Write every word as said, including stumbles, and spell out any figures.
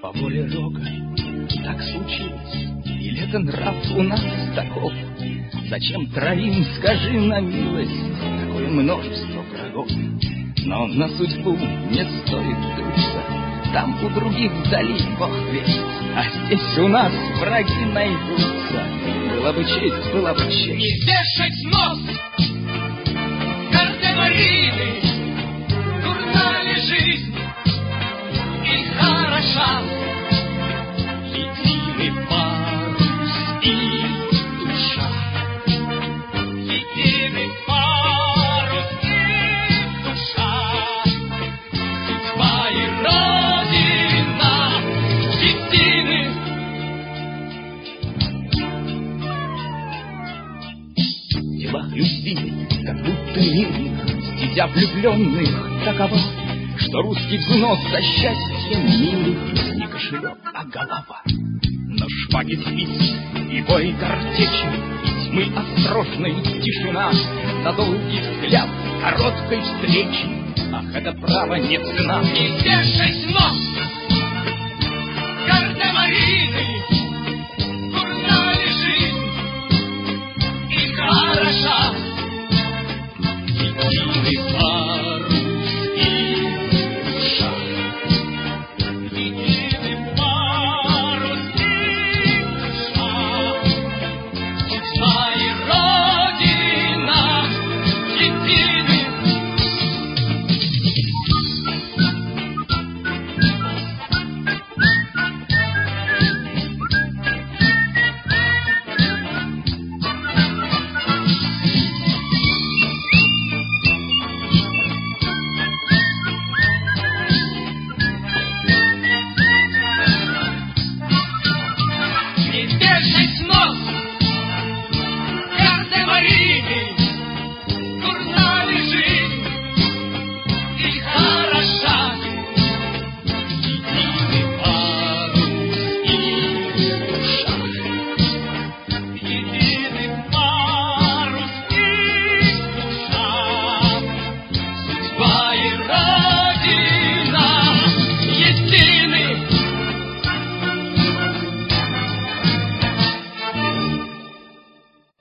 по воле Рога так случилось, или это нрав у нас таков? Зачем троим, скажи на милость, такое множество врагов? Но на судьбу не стоит дуться, там у других вдали Бог весть, а здесь у нас враги найдутся. Была бы честь, была бы честь. И вешать нос Гардемарины, дурна ли жизнь и хороша, единый парус и душа, единый парус и душа, судьба и родина едины. В делах любви, как будто мирных, стезя влюбленных такова, что русский взнос за счастьем милых не кошелек, а голова. Но шпаги свист и бой картечи, и тьмы острожной тишина, за долгий взгляд короткой встречи, ах, это право не цена. И вешать нос Гардемарины, дурна ли жизнь и хороша, единый парус и душа, единый парус и душа, судьба и родина едины. И вешать нос Гардемарины, дурна ли жизнь и хороша, единый парус и душа, единый парус и душа, судьба